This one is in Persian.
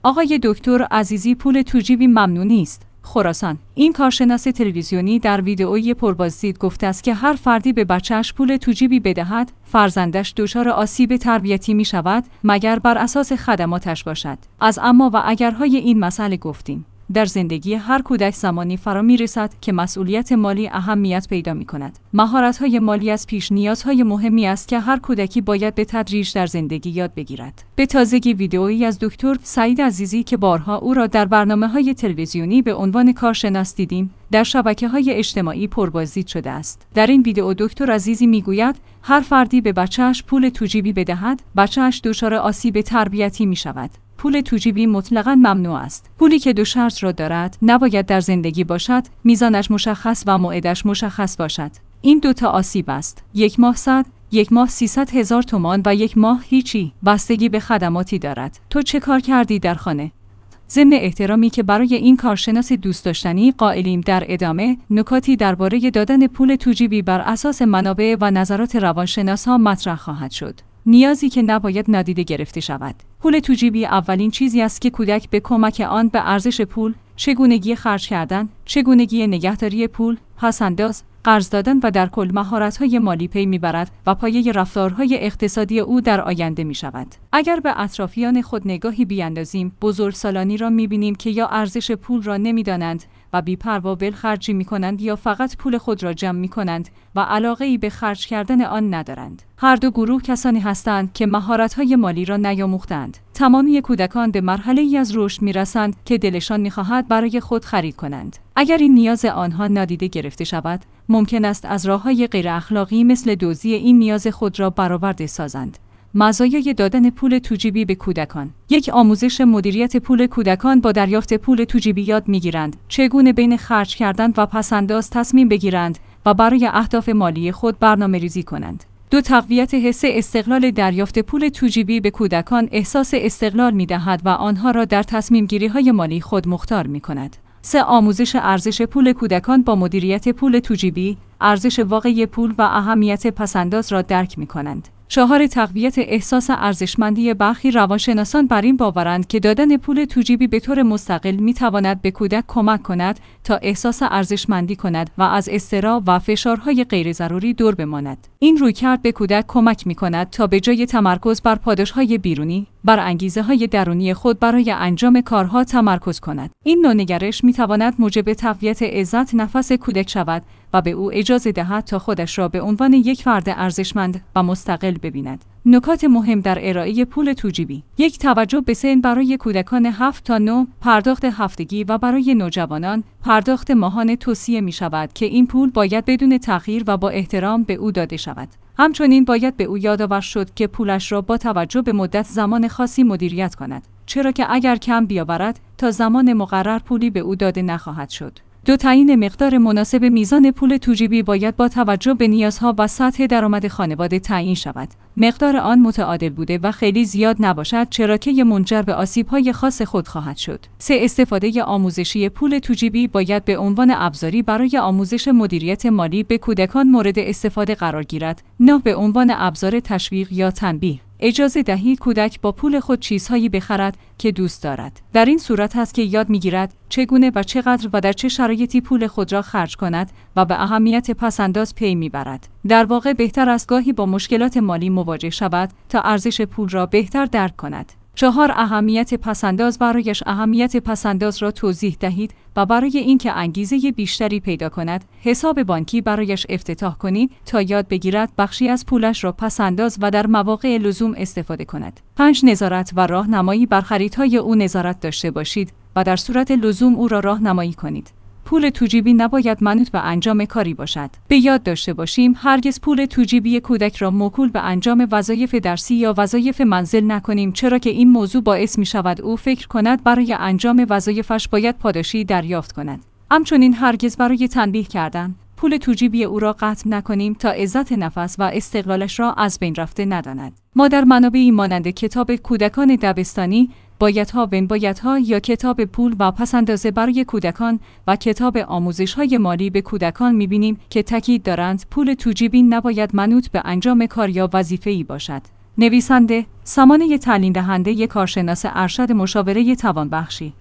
آقای دکتر عزیزی پول توجیبی ممنوع نیست. خراسان. این کارشناس تلویزیونی در ویدئویی پربازدید گفته است که هر فردی به بچه‌اش پول توجیبی بدهد، فرزندش دچار آسیب تربیتی می شود مگر بر اساس خدماتش باشد. از اما و اگرهای این مسئله گفتیم. در زندگی هر کودک زمانی فرا می‌رسد که مسئولیت مالی اهمیت پیدا می‌کند. مهارت‌های مالی از پیش نیازهای مهمی است که هر کودکی باید به تدریج در زندگی یاد بگیرد. به تازگی ویدئویی از دکتر سعید عزیزی که بارها او را در برنامه‌های تلویزیونی به عنوان کارشناس دیدیم، در شبکه‌های اجتماعی پربازدید شده است. در این ویدئو دکتر عزیزی می‌گوید هر فردی به بچه‌اش پول توجیبی بدهد، بچه‌اش دچار آسیب تربیتی می‌شود. پول توجیبی مطلقاً ممنوع است. پولی که دو شرط را دارد، نباید در زندگی باشد، میزانش مشخص و موعدش مشخص باشد. این دو تا آسیب است. یک ماه 100، یک ماه 300,000 تومان و یک ماه هیچی. بستگی به خدماتی دارد. تو چه کار کردی در خانه؟ ضمن احترامی که برای این کارشناس دوست داشتنی قائلیم، در ادامه نکاتی درباره دادن پول توجیبی بر اساس منابع و نظرات روانشناس‌ها مطرح خواهد شد. نیازی که نباید نادیده گرفته شود. پول توجیبی اولین چیزی است که کودک به کمک آن به ارزش پول، چگونگی خرج کردن، چگونگی نگهداری پول، پس‌انداز، قرض دادن و در کل مهارت‌های مالی پی می‌برد و پایه رفتارهای اقتصادی او در آینده می‌شود. اگر به اطرافیان خود نگاهی بیاندازیم، بزرگسالانی را می‌بینیم که یا ارزش پول را نمی‌دانند و بی‌پروا ولخرجی می‌کنند یا فقط پول خود را جمع می‌کنند و علاقه‌ای به خرج کردن آن ندارند. هر دو گروه کسانی هستند که مهارت‌های مالی را نیاموختند. تمامی کودکان به مرحله‌ای از رشد می‌رسند که دلشان می‌خواهد برای خود خرید کنند. اگر این نیاز آنها نادیده گرفته شود، ممکن است از راه‌های غیر اخلاقی مثل دزدی این نیاز خود را برآورده سازند. مزایای دادن پول توجیبی به کودکان. یک آموزش مدیریت پول کودکان با دریافت پول توجیبی یاد می‌گیرند چگونه بین خرج کردن و پس‌انداز تصمیم بگیرند و برای اهداف مالی خود برنامه‌ریزی کنند. 2. تقویت حس استقلال. دریافت پول توجیبی به کودکان احساس استقلال می‌دهد و آنها را در تصمیم‌گیری‌های مالی خود مختار می‌کند. 3. آموزش ارزش پول کودکان با مدیریت پول توجیبی، ارزش واقعی پول و اهمیت پس‌انداز را درک می‌کنند. 4. تقویت احساس ارزشمندی. برخی روانشناسان بر این باورند که دادن پول توجیبی به طور مستقل می‌تواند به کودک کمک کند تا احساس ارزشمندی کند و از اضطراب و فشارهای غیر ضروری دور بماند. این رویکرد به کودک کمک می‌کند تا به جای تمرکز بر پاداش‌های بیرونی، بر انگیزه‌های درونی خود برای انجام کارها تمرکز کند. این نوع نگرش می‌تواند موجب تقویت عزت نفس کودک شود و به او اجازه دهد تا خودش را به عنوان یک فرد ارزشمند و مستقل ببیند. نکات مهم در ارائه پول توجیبی. 1. توجه به سن. برای کودکان 7 تا 9 پرداخت هفتگی و برای نوجوانان پرداخت ماهانه توصیه می شود که این پول باید بدون تأخیر و با احترام به او داده شود. همچنین باید به او یادآور شد که پولش را با توجه به مدت زمان خاصی مدیریت کند، چرا که اگر کم بیاورد تا زمان مقرر پولی به او داده نخواهد شد. 2. تعیین مقدار مناسب. میزان پول توجیبی باید با توجه به نیازها و سطح درآمد خانواده تعیین شود. مقدار آن متعادل بوده و خیلی زیاد نباشد، چرا که منجر به آسیب‌های خاص خود خواهد شد. 3. استفاده آموزشی. پول توجیبی باید به عنوان ابزاری برای آموزش مدیریت مالی به کودکان مورد استفاده قرار گیرد، نه به عنوان ابزار تشویق یا تنبیه. اجازه دهید کودک با پول خود چیزهایی بخرد که دوست دارد. در این صورت است که یاد می‌گیرد چگونه و چقدر و در چه شرایطی پول خود را خرج کند و به اهمیت پس‌انداز پی می‌برد. در واقع بهتر است گاهی با مشکلات مالی مواجه شود تا ارزش پول را بهتر درک کند. 4. اهمیت پس‌انداز. برایش اهمیت پس‌انداز را توضیح دهید و برای اینکه انگیزه بیشتری پیدا کند، حساب بانکی برایش افتتاح کنید تا یاد بگیرد بخشی از پولش را پس‌انداز و در مواقع لزوم استفاده کند. 5. نظارت و راهنمایی. بر خریدهای او نظارت داشته باشید و در صورت لزوم او را راهنمایی کنید. پول توجیبی نباید منوط به انجام کاری باشد. به یاد داشته باشیم هرگز پول توجیبی کودک را موکول به انجام وظایف درسی یا وظایف منزل نکنیم، چرا که این موضوع باعث می شود او فکر کند برای انجام وظایفش باید پاداشی دریافت کند. همچنین هرگز برای تنبیه کردن پول توجیبی او را قطع نکنیم تا عزت نفس و استقلالش را از بین رفته نداند. ما در منابعی مانند کتاب کودکان دبستانی، بایدها یا کتاب پول و پس‌اندازه برای کودکان و کتاب آموزش‌های مالی به کودکان می‌بینیم که تاکید دارند پول توجیبی نباید منوط به انجام کار یا وظیفه‌ای باشد. نویسنده: سامانه تعلیم دهنده کارشناس ارشد مشاوره توانبخشی